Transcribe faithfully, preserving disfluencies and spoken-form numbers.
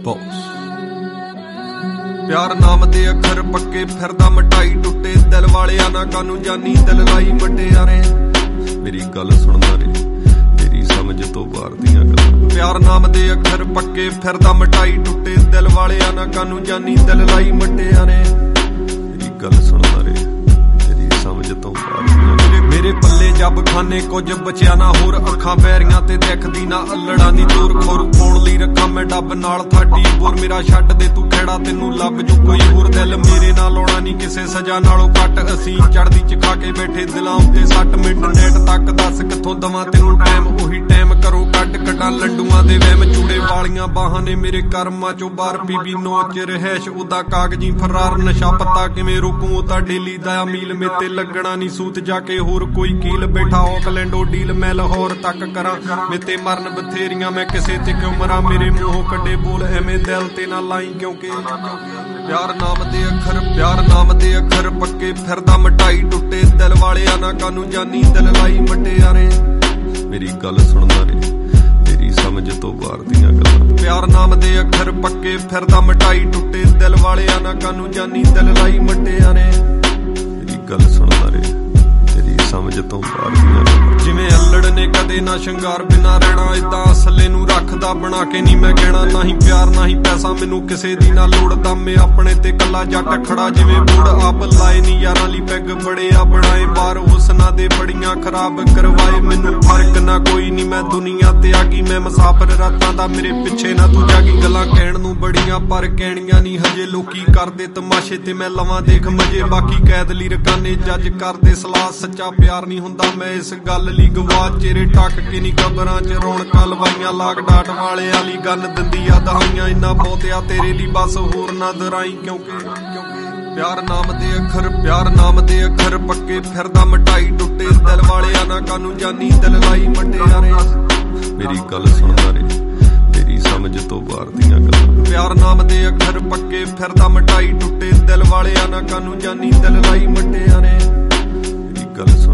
Boss. ਪਿਆਰ ਨਾਮ ਦੇ ਅੱਖਰ ਪੱਕੇ ਫਿਰਦਾ ਮਿਟਾਈ ਟੁੱਟੇ ਦਿਲ ਵਾਲਿਆਂ ਨਾ ਕਾਨੂੰ ਜਾਨੀ ਦਿਲ ਲਾਈ ਮਟਿਆਰੇ। ਮੇਰੀ ਗੱਲ ਸੁਣਦਾ ਰੇ ਤੇਰੀ ਸਮਝ ਤੋਂ ਬਾਹਰ ਦੀਆਂ ਗੱਲਾਂ। ਪਿਆਰ ਨਾਮ ਦੇ ਅੱਖਰ ਪੱਕੇ ਫਿਰਦਾ ਮਿਟਾਈ ਟੁੱਟੇ ਦਿਲ ਵਾਲਿਆਂ ਨਾ ਕਾਨੂੰ ਜਾਨੀ ਦਿਲ ਲਾਈ ਮਟਿਆਰੇ। ਮੇਰੀ ਗੱਲ ਸੁਣਦਾ ਰੇ ਤੇਰੀ ਸਮਝ ਤੋਂ ਬਾਹਰ ਦੀਆਂ। ਮੇਰੇ ਪੱਲੇ ਜੱਬ ਖਾਨੇ ਕੁਝ ਬਚਿਆ ਨਾ ਹੋਰ ਅੱਖਾਂ ਬੈਰੀਆਂ ਤੇ ਦੇਖਦੀ ਨਾ ਅਲੜਾਂ ਦੀ ਦੂਰ ਖੋਰ ਪਾਉਣ ਲਈ ਰੱਖਾਂ ਮੈਂ ਡੱਬ ਨਾਲ ਥਾਟੀ ਬੋਰ। ਮੇਰਾ ਛੱਡ ਦੇ ਤੂੰ ਖੇੜਾ ਤੈਨੂੰ ਲੱਭ ਜੂ ਕੋਈ ਹੋਰ ਦਿਲ ਮੇਰੇ ਨਾਲ ਲਾਉਣਾ ਨਹੀਂ ਕਿਸੇ ਸਜ਼ਾ ਨਾਲੋਂ ਘੱਟ। ਅਸੀਂ ਚੜਦੀ ਚ ਖਾ ਕੇ ਬੈਠੇ ਦਿਲਾਂ ਉੱਤੇ ਸੱਟ ਮਿੰਟਨੈਟ ਤੱਕ ਦੱਸ ਕਿੱਥੋਂ ਦਵਾਂ ਤੈਨੂੰ ਟਾਈਮ ਉਹੀ ਟਾਈਮ ਕਰੋ ਕੱਢ ਕੱਢਾਂ ਲੰਡੂਆਂ ਦੇ ਵਹਿਮ ਚੂੜੇ ਵਾਲੀਆਂ ਬਾਹਾਂ ਨੇ ਮੇਰੇ ਕਰਮਾਂ ਚੋਂ ਬਾਹਰ ਪੀਬੀ ਨੌ ਚ ਰਹਿਸ਼ ਉਹਦਾ ਕਾਗਜ਼ੀ ਫਰਾਰ ਨਸ਼ਾ ਪੱਤਾ ਕਿਵੇਂ ਰੋਕੂ ਉਹ ਤਾਂ ਡੇਲੀ ਦਾ ਮੀਲ ਮੇਤੇ ਲੱਗਣਾ ਨਹੀਂ ਸੂਤ ਜਾ ਕੇ ਹੋਰ ਕੋਈ ਕੀਲ ਬੈਠਾ ਆਕਲੈਂਡੋ ਡੀਲ ਮੈਂ ਲਾਹੌਰ ਤੱਕ ਕਰਾਂ ਮੇਤੇ ਮਰਨ ਬਥੇਰੀਆਂ ਮੈਂ ਕਿਸੇ ਤੇ ਕਿਉਂ ਮਰਾਂ। ਮੇਰੇ ਮੂੰਹੋਂ ਕੱਢੇ ਬੋਲ ਐਵੇਂ ਦਿਲ ਤੇ ਨਾ ਲਾਈ ਕਿਉਂਕਿ ਪਿਆਰ ਨਾਮ ਦੇ ਅੱਖਰ ਪਿਆਰ ਨਾਮ ਦੇ ਅੱਖਰ ਪੱਕੇ ਫਿਰਦਾ ਮਿਟਾਈ ਟੁੱਟੇ ਦਿਲ ਵਾਲਿਆਂ ਨਾ ਕਾਨੂੰ ਜਾਨੀ ਦਿਲ ਲਾਈ ਮਟਿਆਰੇ। ਮੇਰੀ ਗੱਲ ਸੁਣਦਾ ਰੇ ਤੇਰੀ ਸਮਝ ਤੋਂ ਬਾਹਰ ਦੀਆਂ ਗੱਲਾਂ। ਪਿਆਰ ਨਾਮ ਦੇ ਅੱਖਰ ਪੱਕੇ ਫਿਰਦਾ ਮਿਟਾਈ ਟੁੱਟੇ ਦਿਲ ਵਾਲਿਆਂ ਨਾ ਕਾਨੂੰ ਜਾਨੀ ਦਿਲ ਲਾਈ ਮਟਿਆਰੇ। ਮੇਰੀ ਗੱਲ ਸੁਣਦਾ ਰੇ ਤੇਰੀ ਸਮਝ ਤੋਂ ਬਾਹਰ ਦੀਆਂ ਗੱਲਾਂ। ਜਿਵੇਂ ਅਲੜ ਨੇ ਕਦੇ ਨਾ ਸ਼ਿੰਗਾਰ ਬਿਨਾ ਰਹਿਣਾ ਏਦਾਂ ਅਸਲੇ ਨੂੰ ਰੱਖਦਾ ਬਣਾ ਕੇ ਨਹੀਂ ਮੈਂ ਕਹਿਣਾ। ਨਾ ਹੀ ਪਿਆਰ ਨਾ ਹੀ ਪੈਸਾ ਮੈਨੂੰ ਕਿਸੇ ਦੀ ਨਾ ਲੋੜ ਦਮੇ ਆਪਣੇ ਤੇ ਕੱਲਾ ਜੱਟ ਖੜਾ ਜਿਵੇਂ ਬੂੜ ਆਪ ਲਾਏ ਨੀ ਯਾਰਾਂ ਲਈ ਪੈਗ ਬੜੇ ਆ ਬਣਾਏ ਬਾਹਰ ਹੁਸਨਾ ਦੇ ਬੜੀਆਂ ਖਰਾਬ ਕਰਵਾਏ। ਮੈਨੂੰ ਫਰਕ ਨਾ ਕੋਈ ਨੀ ਮੈਂ ਦੁਨੀਆ ਤੇ ਆ ਗਈ ਮੈਂ ਮੁਸਾਫਰ ਰਾਤਾਂ ਦਾ ਮੇਰੇ ਪਿੱਛੇ ਨਾ ਤੂੰ ਜਾਗੀ। ਗੱਲਾਂ ਕਹਿਣ ਨੂੰ ਬੜੀਆਂ ਪਰ ਕਹਿਣੀਆਂ ਨਹੀਂ ਹਜੇ ਲੋਕੀ ਕਰਦੇ ਤਮਾਸ਼ੇ ਤੇ ਮੈਂ ਲਵਾਂ ਦੇਖ ਮਜੇ। ਬਾਕੀ ਕੈਦ ਲਈ ਰਕਾਨੇ ਜੱਜ ਕਰਦੇ ਸਲਾਹ ਸੱਚਾ ਪਿਆਰ ਨਹੀਂ ਹੁੰਦਾ ਮੈਂ ਇਸ ਗੱਲ ਲਈ ਗਵਾਚ ਚਿਹਰੇ ਟੱਕ ਕੇ ਨੀ ਕਬਰਾਂ ਚ ਰੌਣਕਾਂ ਲਵਾਈਆਂ ਲਾਗ ਡਾਟ ਵਾਲਿਆਂ ਲਈ ਗੰਨ ਦਿੰਦੀ ਆ ਦਹਾਈਆਂ। ਇੰਨਾ ਬਹੁਤਿਆ ਤੇਰੇ ਲਈ ਬਸ ਹੋਰ ਨਾ ਦਰਾਈ ਕਿਉਂਕਿ ਪਿਆਰ ਨਾਮ ਦੇ ਅੱਖਰ ਪਿਆਰ ਨਾਮ ਦੇ ਅੱਖਰ ਪੱਕੇ ਫਿਰਦਾ ਮਿਟਾਈ ਟੁੱਟੇ ਦਿਲ ਵਾਲਿਆਂ ਨਾ ਕਾਨੂੰ ਜਾਨੀ ਦਿਲ ਲਾਈ ਮਟਿਆਰੇ। ਮੇਰੀ ਗੱਲ ਸੁਣਦਾ ਰੇ ਤੇਰੀ ਸਮਝ ਤੋਂ ਬਾਹਰ ਦੀਆਂ ਗੱਲਾਂ। ਪਿਆਰ ਨਾਮ ਦੇ ਅੱਖਰ ਪੱਕੇ ਫਿਰਦਾ ਮਿਟਾਈ ਟੁੱਟੇ ਦਿਲ ਵਾਲਿਆਂ ਨਾ ਕਾਨੂੰ ਜਾਨੀ ਦਿਲ ਲਾਈ ਮਟਿਆਰੇ। ਮੇਰੀ ਗੱਲ